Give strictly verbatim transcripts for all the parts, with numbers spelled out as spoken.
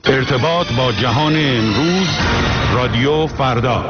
ارتباط با جهان امروز، رادیو فردا.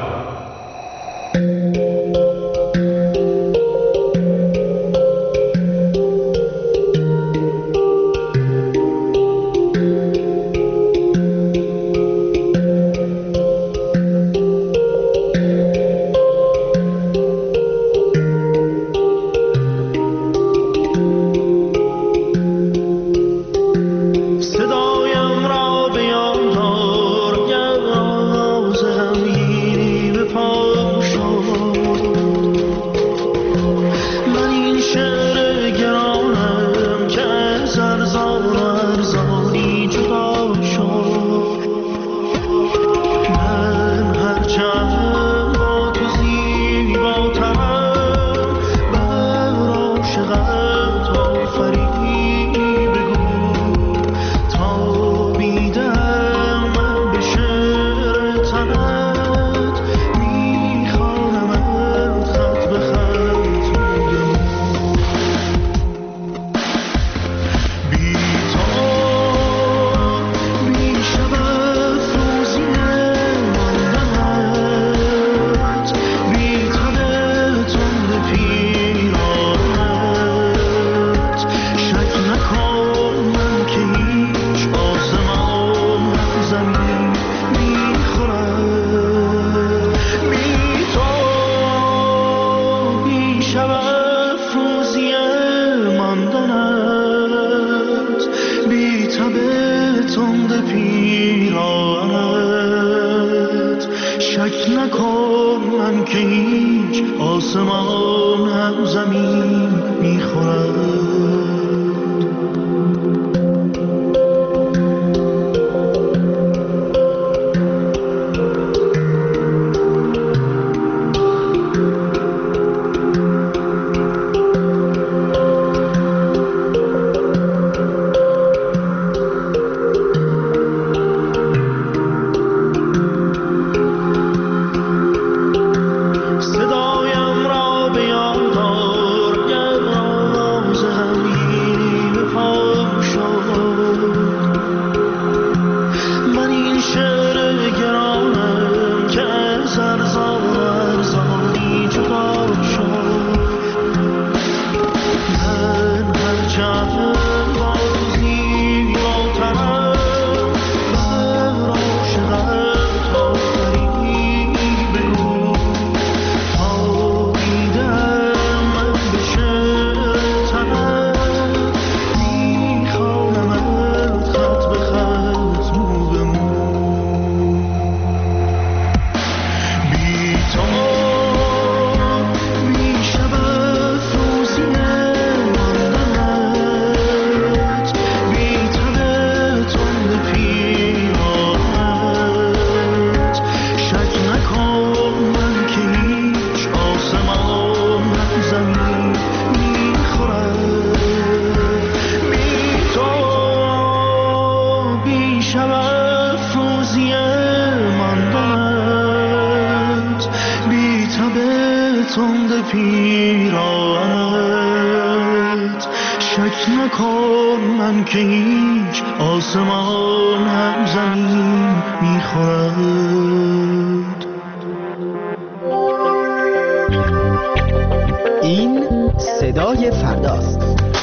این صدای فرداست.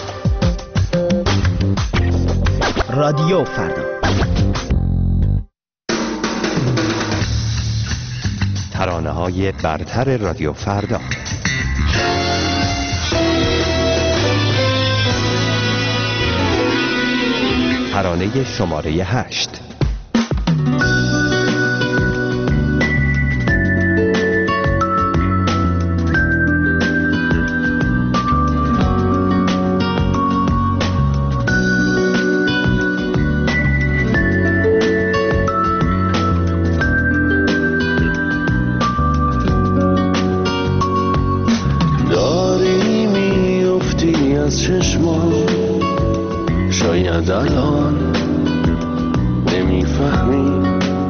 رادیو فردا. ترانه‌های برتر رادیو فردا. ترانه شماره هشت. الان نمیفهمی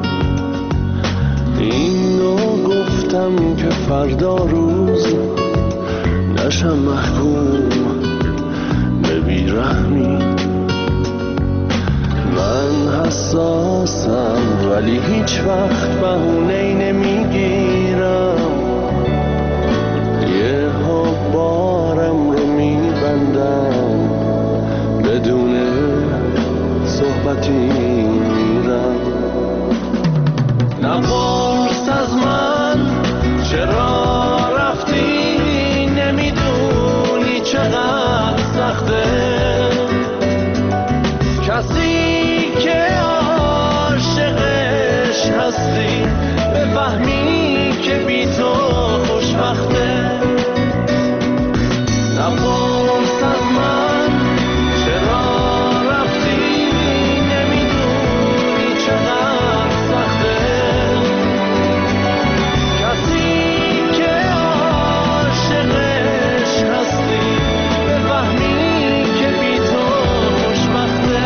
اینو گفتم که فردا روز نشم محکوم به بیرحمی. من هستم حساسم ولی هیچ وقت بهونه‌ای نمیگیرم، یه ها بارم رو میبندم، بدون صحبتی میرم. نپرس از من چرا رفتی، نمیدونی چقدر سخته کسی که عاشقش هستی بفهمی که بی تو خوشبخته. نپرس از من چرا رفتی، نمیدونی چقدر سخته کسی که عاشقش هستی بفهمی که بی تو خوشبخته.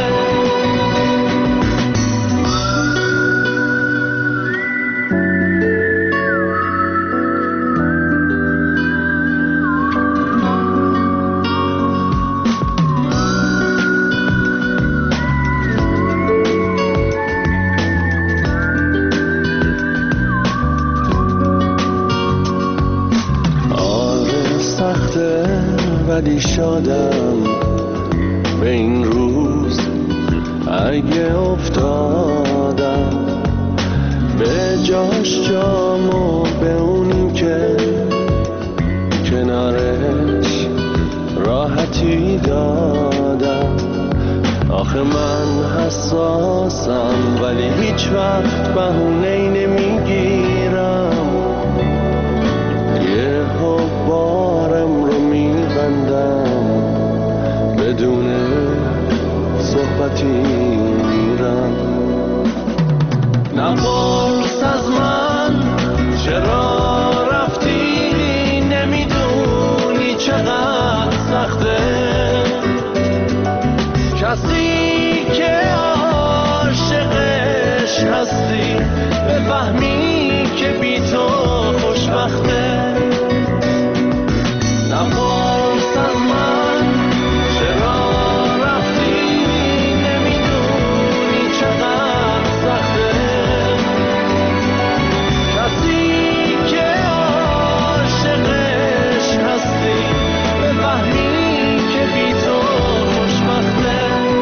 ولی شادم به این روز اگه افتادم، به جاش جامو به اونی که کنارش راحتی دادم. آخه من حساسم ولی هیچ وقت بهونه‌ای نمیگیرم، یه ها بارم رو میبندم، بدون صحبتی میرم. نپرس از من چرا رفتی، نمیدونی چقدر سخته کسی که عاشقش هستی بفهمی که بی تو خوشبخته. نپرس از من چرا رفتی، نمیدونی چقدر سخته کسی که عاشقش هستی بفهمی که بی تو خوشبخته.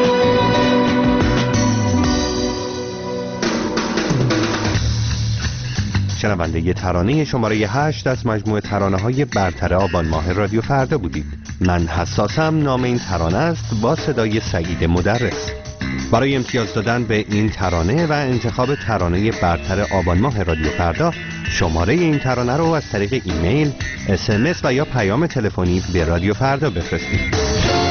شنونده ترانه شماره هشت از مجموعه ترانه‌های برتر آبان ماه رادیو فردا بودید. من حساسم نام این ترانه است با صدای سعید مدرس. برای امتیاز دادن به این ترانه و انتخاب ترانه برتر آبان ماه رادیو فردا، شماره این ترانه رو از طریق ایمیل، اس ام اس و یا پیام تلفنی به رادیو فردا بفرستید.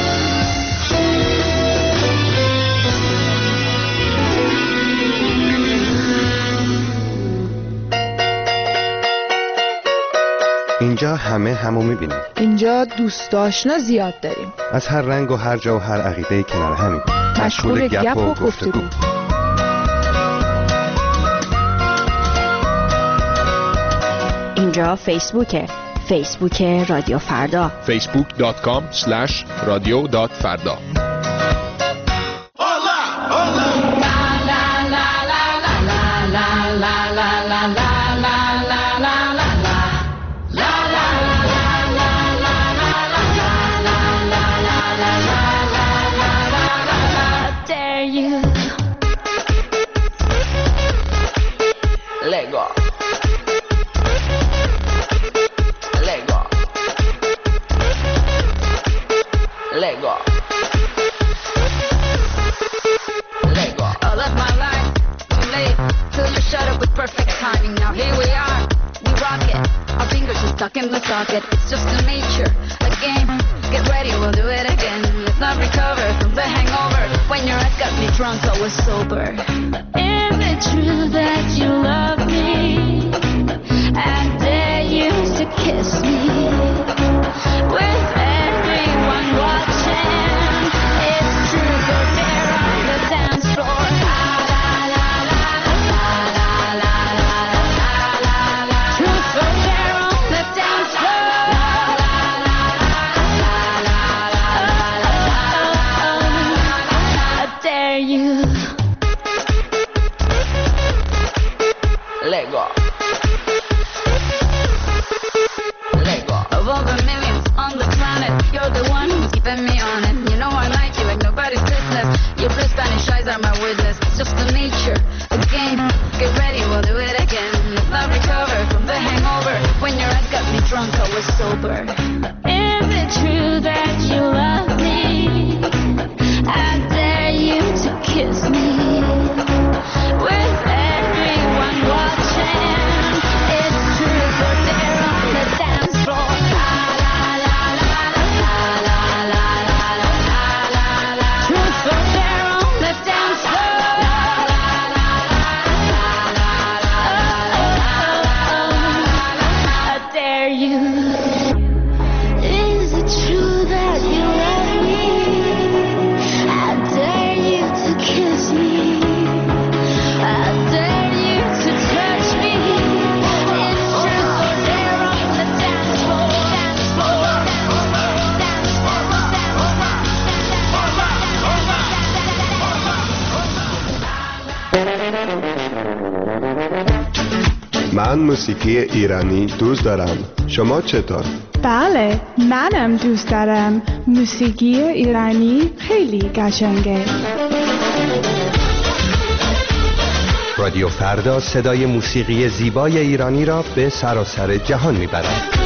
اینجا همه همو میبینیم. اینجا دوست آشنا زیاد داریم، از هر رنگ و هر جا و هر عقیده کنار همیم، مشغول گپ و گفتگو. اینجا فیسبوکه، فیسبوک رادیو فردا، فیسبوک دات کام اسلش رادیو دات فردا. Stuck in the socket, it's just a nature, a game. Get ready, we'll do it again. Let's not recover from the hangover. When your eyes got me drunk, I was sober. Is it true that you love me? And dare you to kiss me? With everyone watching, it's true, go there on the dance floor. eyes are my witness. It's just the nature, a game. Get ready, we'll do it again. Let's not recover from the hangover. When your eyes got me drunk, I was sober. Is it true that you love me? I dare you to kiss me. With everyone watching, it's truth or dare on the dance floor. La la la la la la la la la la la. Truth or dare on the dance floor. La la la la la la la. I dare you. Is it true that you love me? I dare you to kiss me. I dare you to touch me. It's truth or dare on the dance floor. Dance floor. Dance floor. من موسیقی ایرانی دوست دارم. شما چطور؟ بله، منم دوست دارم. موسیقی ایرانی خیلی قشنگه. رادیو فردا صدای موسیقی زیبای ایرانی را به سراسر جهان میبرد.